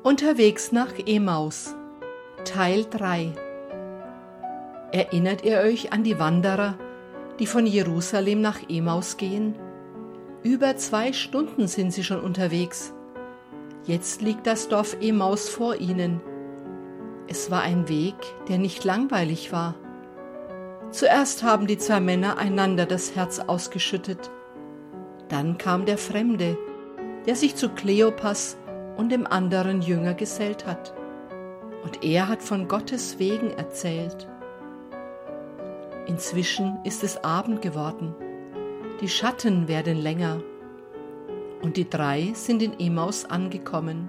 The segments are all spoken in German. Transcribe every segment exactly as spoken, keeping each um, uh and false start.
Unterwegs nach Emaus, Teil drei. Erinnert ihr euch an die Wanderer, die von Jerusalem nach Emaus gehen? Über zwei Stunden sind sie schon unterwegs. Jetzt liegt das Dorf Emaus vor ihnen. Es war ein Weg, der nicht langweilig war. Zuerst haben die zwei Männer einander das Herz ausgeschüttet. Dann kam der Fremde, der sich zu Kleopas und dem anderen Jünger gesellt hat. Und er hat von Gottes Wegen erzählt. Inzwischen ist es Abend geworden. Die Schatten werden länger. Und die drei sind in Emaus angekommen.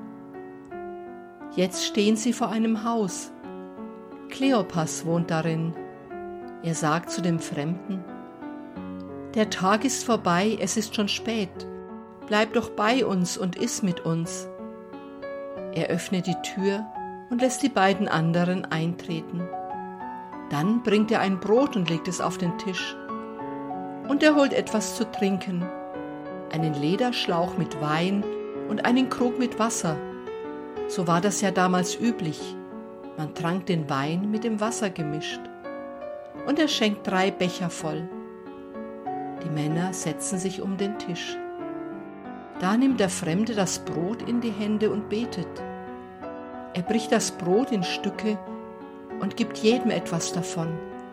Jetzt stehen sie vor einem Haus. Kleopas wohnt darin. Er sagt zu dem Fremden: Der Tag ist vorbei, es ist schon spät. Bleib doch bei uns und iss mit uns. Er öffnet die Tür und lässt die beiden anderen eintreten. Dann bringt er ein Brot und legt es auf den Tisch. Und er holt etwas zu trinken, einen Lederschlauch mit Wein und einen Krug mit Wasser. So war das ja damals üblich. Man trank den Wein mit dem Wasser gemischt. Und er schenkt drei Becher voll. Die Männer setzen sich um den Tisch. Da nimmt der Fremde das Brot in die Hände und betet. Er bricht das Brot in Stücke und gibt jedem etwas davon.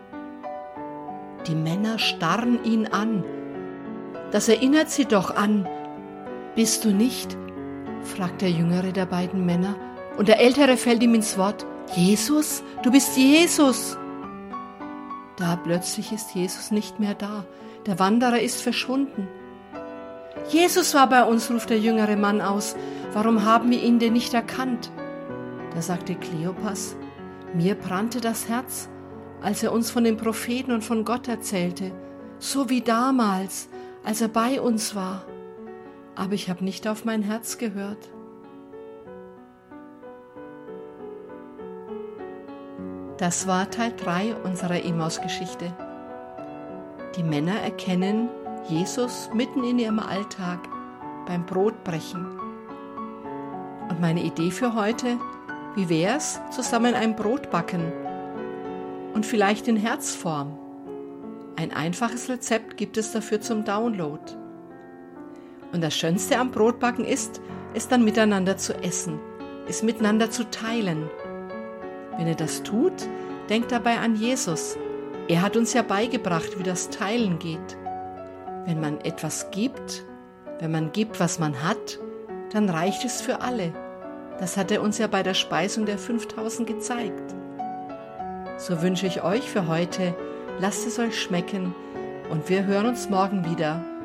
Die Männer starren ihn an. Das erinnert sie doch an. Bist du nicht? Fragt der jüngere der beiden Männer, und der ältere fällt ihm ins Wort. Jesus, du bist Jesus. Da plötzlich ist Jesus nicht mehr da. Der Wanderer ist verschwunden. Jesus war bei uns, ruft der jüngere Mann aus. Warum haben wir ihn denn nicht erkannt? Da sagte Kleopas: Mir brannte das Herz, als er uns von den Propheten und von Gott erzählte, so wie damals, als er bei uns war. Aber ich habe nicht auf mein Herz gehört. Das war Teil drei unserer Emaus-Geschichte. Die Männer erkennen Jesus mitten in ihrem Alltag beim Brotbrechen. Und meine Idee für heute: Wie wär's, zusammen ein Brot backen? Und vielleicht in Herzform. Ein einfaches Rezept gibt es dafür zum Download. Und das Schönste am Brotbacken ist, es dann miteinander zu essen, es miteinander zu teilen. Wenn ihr das tut, denkt dabei an Jesus. Er hat uns ja beigebracht, wie das Teilen geht. Wenn man etwas gibt, wenn man gibt, was man hat, dann reicht es für alle. Das hat er uns ja bei der Speisung der fünftausend gezeigt. So wünsche ich euch für heute, lasst es euch schmecken und wir hören uns morgen wieder.